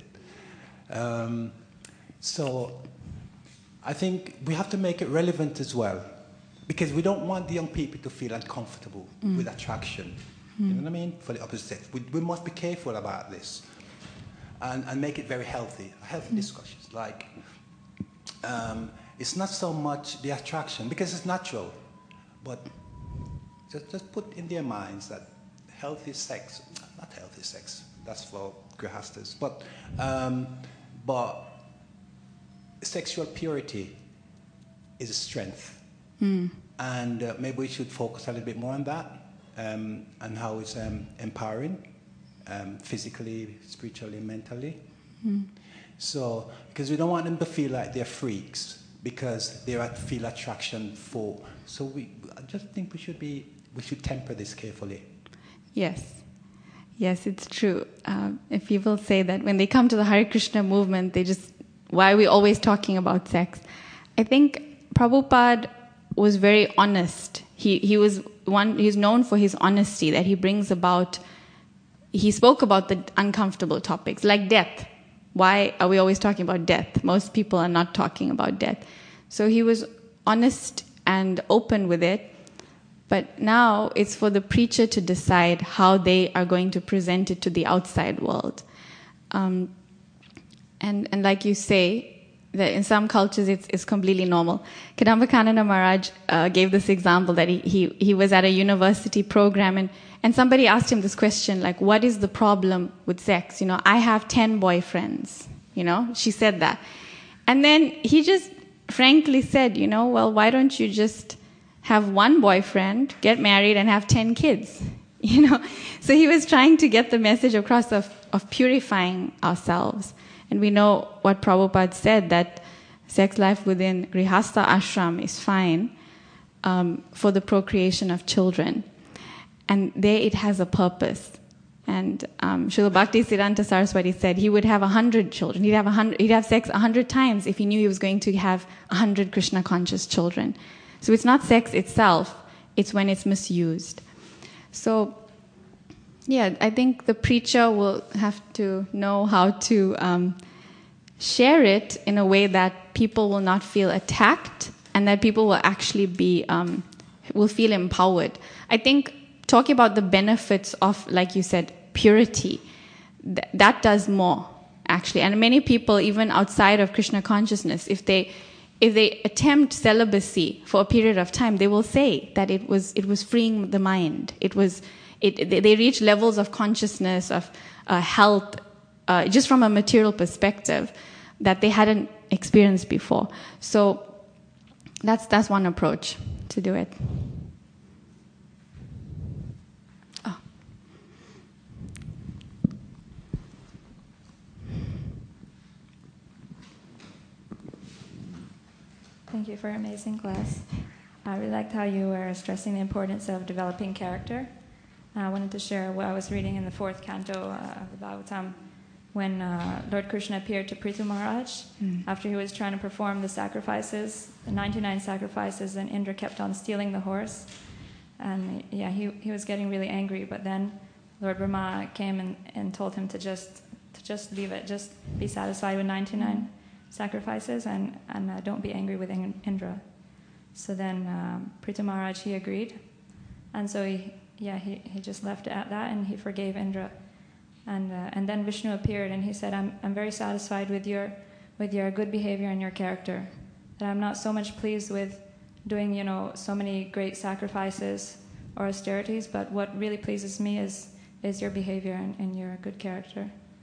So I think we have to make it relevant as well, because we don't want the young people to feel uncomfortable with attraction. You know what I mean? For the opposite sex. We must be careful about this and make it very healthy discussions. Like, it's not so much the attraction, because it's natural, but just put in their minds that healthy sex, not healthy sex, that's for grihastas, but sexual purity is a strength. And maybe we should focus a little bit more on that, and how it's empowering, physically, spiritually, mentally. So, because we don't want them to feel like they're freaks, because they feel attraction for. So I just think we should temper this carefully. Yes, it's true. If people say that when they come to the Hare Krishna movement, why are we always talking about sex? I think Prabhupada was very honest. He's known for his honesty, that he brings about. He spoke about the uncomfortable topics, like death. Why are we always talking about death? Most people are not talking about death. So he was honest and open with it. But now it's for the preacher to decide how they are going to present it to the outside world. And like you say, that in some cultures it's completely normal. Kadambakananda Maharaj gave this example that he was at a university program and somebody asked him this question, like, what is the problem with sex? I have 10 boyfriends, she said that. And then he just frankly said, well, why don't you just have one boyfriend, get married, and have 10 kids? So he was trying to get the message across of purifying ourselves. And we know what Prabhupada said, that sex life within Grihastha ashram is fine for the procreation of children. And there it has a purpose. And Srila Bhaktisiddhanta Saraswati said he would have 100 children. He'd have sex 100 times if he knew he was going to have 100 Krishna-conscious children. So it's not sex itself, it's when it's misused. So, yeah, I think the preacher will have to know how to share it in a way that people will not feel attacked and that people will actually will feel empowered. I think talking about the benefits of, like you said, purity, that does more, actually. And many people, even outside of Krishna consciousness, if they attempt celibacy for a period of time, they will say that it was freeing the mind. They reach levels of consciousness, of health, just from a material perspective, that they hadn't experienced before. So that's one approach to do it. Oh. Thank you for an amazing class. I really liked how you were stressing the importance of developing character. I wanted to share what I was reading in the 4th canto of the Bhagavatam when Lord Krishna appeared to Prithu Maharaj after he was trying to perform the sacrifices, the 99 sacrifices, and Indra kept on stealing the horse. And he was getting really angry, but then Lord Brahma came and told him to just leave it, just be satisfied with 99 sacrifices and don't be angry with Indra. So then Prithu Maharaj, he agreed. And so he just left it at that, and he forgave Indra. And then Vishnu appeared, and he said, I'm very satisfied with your good behavior and your character. That I'm not so much pleased with doing, so many great sacrifices or austerities, but what really pleases me is your behavior and your good character.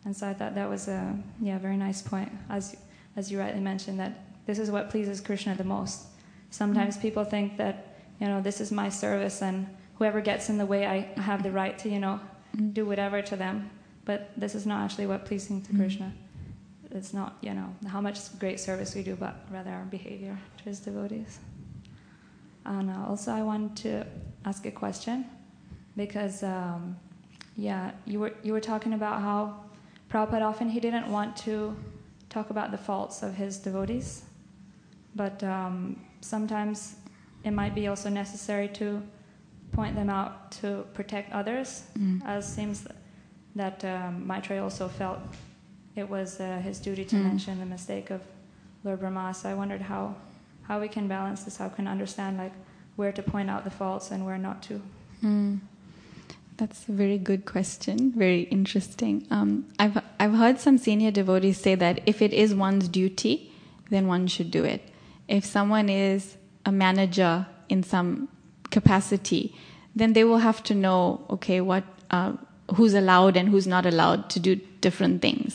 And so I thought that was a very nice point, as you rightly mentioned, that this is what pleases Krishna the most. Sometimes people think that, this is my service, and whoever gets in the way, I have the right to, do whatever to them. But this is not actually what pleasing to Krishna. It's not, how much great service we do, but rather our behavior to his devotees. And also I wanted to ask a question, because, you were talking about how Prabhupada often, he didn't want to talk about the faults of his devotees, but sometimes it might be also necessary to point them out to protect others, as seems that Maitreya also felt it was his duty to mention the mistake of Lord Brahma. So I wondered how we can balance this, how we can understand where to point out the faults and where not to. That's a very good question, very interesting. I've heard some senior devotees say that if it is one's duty, then one should do it. If someone is a manager in some capacity, then they will have to know, okay, who's allowed and who's not allowed to do different things.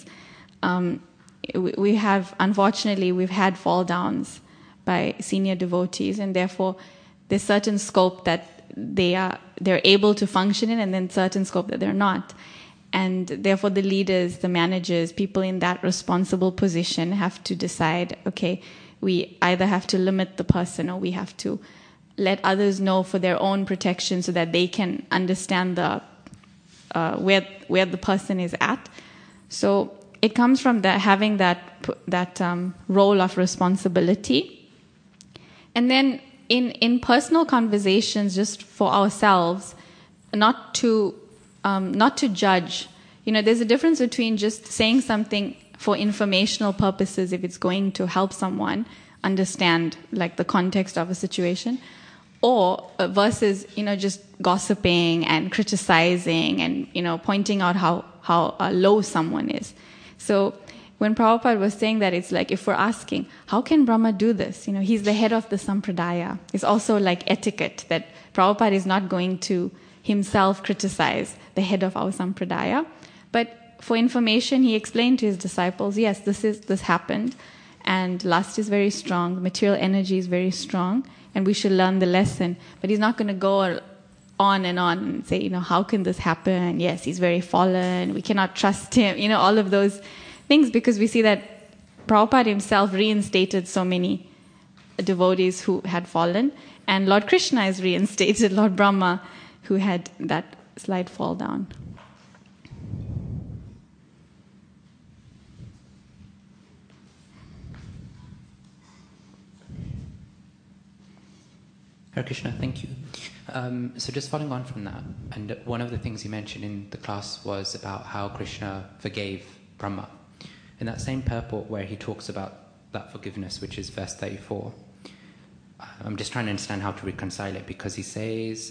Unfortunately, we've had fall downs by senior devotees, and therefore there's certain scope that they're able to function in, and then certain scope that they're not. And therefore the leaders, the managers, people in that responsible position have to decide, okay, we either have to limit the person, or we have to let others know for their own protection so that they can understand where the person is at. So it comes from having that role of responsibility. And then in personal conversations, just for ourselves, not to judge. There's a difference between just saying something for informational purposes, if it's going to help someone understand the context of a situation, or versus just gossiping and criticizing and pointing out how low someone is. So when Prabhupada was saying that, it's like if we're asking, how can Brahma do this? He's the head of the sampradaya. It's also like etiquette that Prabhupada is not going to himself criticize the head of our sampradaya. But for information, he explained to his disciples, yes, this happened, and lust is very strong, material energy is very strong, and we should learn the lesson. But he's not going to go on and say, how can this happen? Yes, he's very fallen, we cannot trust him, all of those things, because we see that Prabhupada himself reinstated so many devotees who had fallen, and Lord Krishna has reinstated Lord Brahma, who had that slight fall down. Hare Krishna, thank you. So just following on from that, and one of the things you mentioned in the class was about how Krishna forgave Brahma. In that same purport where he talks about that forgiveness, which is verse 34, I'm just trying to understand how to reconcile it, because he says,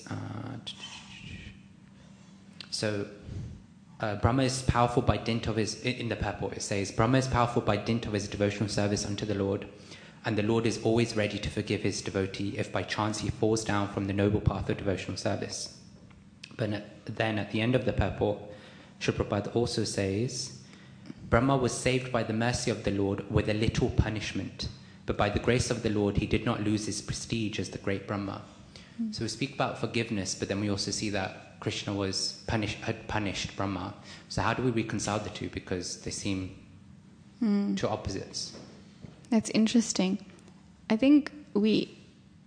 Brahma is powerful by dint of his, in the purport it says, Brahma is powerful by dint of his devotional service unto the Lord, and the Lord is always ready to forgive his devotee if by chance he falls down from the noble path of devotional service. But then at the end of the purport, Srila Prabhupada also says, Brahma was saved by the mercy of the Lord with a little punishment, but by the grace of the Lord he did not lose his prestige as the great Brahma. So we speak about forgiveness, but then we also see that Krishna had punished Brahma. So how do we reconcile the two? Because they seem two opposites. That's interesting. I think we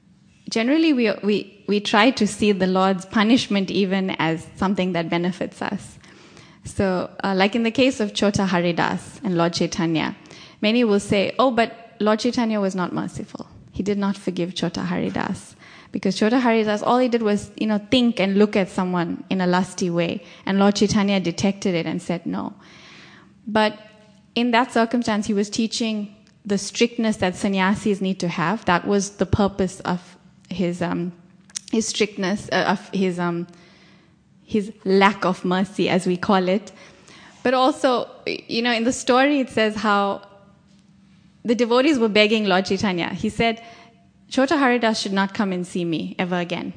try to see the Lord's punishment even as something that benefits us. So, like in the case of Chota Haridas and Lord Chaitanya, many will say, oh, but Lord Chaitanya was not merciful. He did not forgive Chota Haridas. Because Chota Haridas, all he did was, think and look at someone in a lusty way. And Lord Chaitanya detected it and said no. But in that circumstance, he was teaching the strictness that sannyasis need to have. That was the purpose of his strictness, of his lack of mercy, as we call it. But also, in the story, it says how the devotees were begging Lord Chaitanya. He said, Chota Haridas should not come and see me ever again.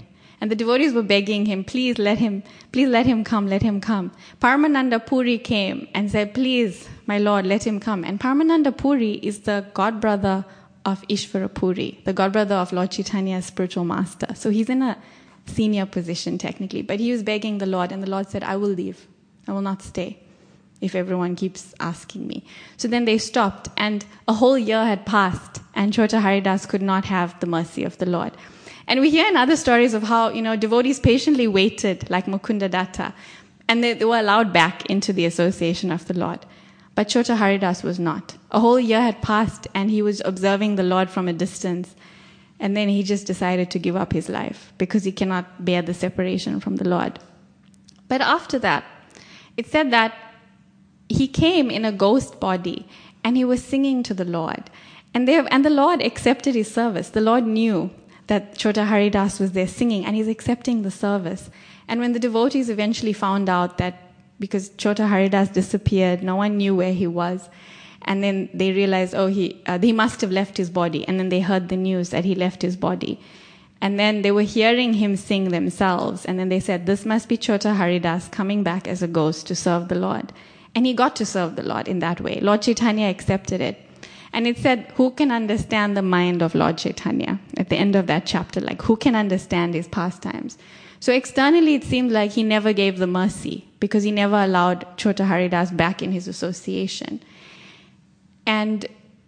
And the devotees were begging him, please let him come, let him come. Paramananda Puri came and said, please, my Lord, let him come. And Paramananda Puri is the godbrother of Ishvara Puri, the godbrother of Lord Chaitanya's spiritual master. So he's in a senior position technically, but he was begging the Lord, and the Lord said, I will leave. I will not stay if everyone keeps asking me. So then they stopped, and a whole year had passed, and Chota Haridas could not have the mercy of the Lord. And we hear in other stories of how, devotees patiently waited, like Mukunda Datta, and they were allowed back into the association of the Lord. But Chota Haridas was not. A whole year had passed, and he was observing the Lord from a distance, and then he just decided to give up his life because he cannot bear the separation from the Lord. But after that, it said that he came in a ghost body, and he was singing to the Lord. And the Lord accepted his service. The Lord knew that Chota Haridas was there singing, and he's accepting the service. And when the devotees eventually found out that because Chota Haridas disappeared, no one knew where he was, and then they realized, he must have left his body. And then they heard the news that he left his body. And then they were hearing him sing themselves, and then they said, this must be Chota Haridas coming back as a ghost to serve the Lord. And he got to serve the Lord in that way. Lord Chaitanya accepted it. And it said, who can understand the mind of Lord Chaitanya? At the end of that chapter, like, who can understand his pastimes? So externally, it seemed like he never gave the mercy because he never allowed Chota Haridas back in his association. And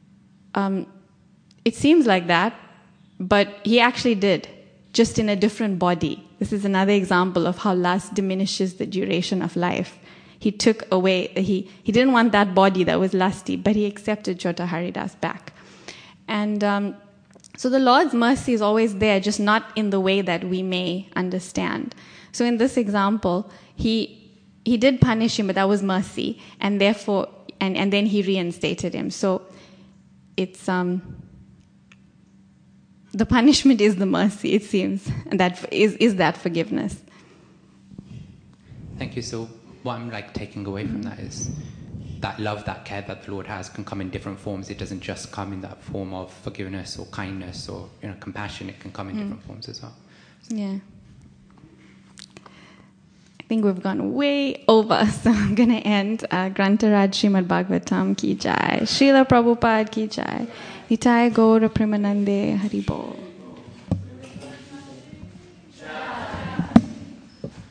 it seems like that, but he actually did, just in a different body. This is another example of how lust diminishes the duration of life. He took away, he didn't want that body that was lusty, but he accepted Chota Haridas back. And so the Lord's mercy is always there, just not in the way that we may understand. So in this example, he did punish him, but that was mercy, and therefore, and then he reinstated him. So it's the punishment is the mercy, it seems, and that is that forgiveness. Thank you. So what I'm taking away from that is that love, that care that the Lord has can come in different forms. It doesn't just come in that form of forgiveness or kindness or compassion. It can come in different forms as well. Yeah. I think we've gone way over, so I'm going to end. Grantaraj Srimad Bhagavatam ki jai. Srila Prabhupada ki jai. Nitai Gaura Premanande Haribol.